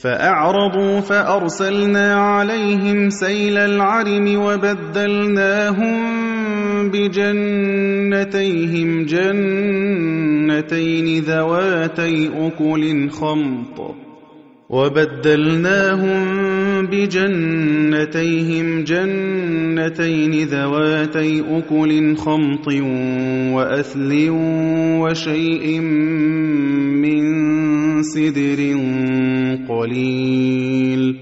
فأعرضوا فأرسلنا عليهم سيل العرم وبدلناهم بجنتيهم جنتين ذواتي أكل خمط وأثل وشيء من سدر قليل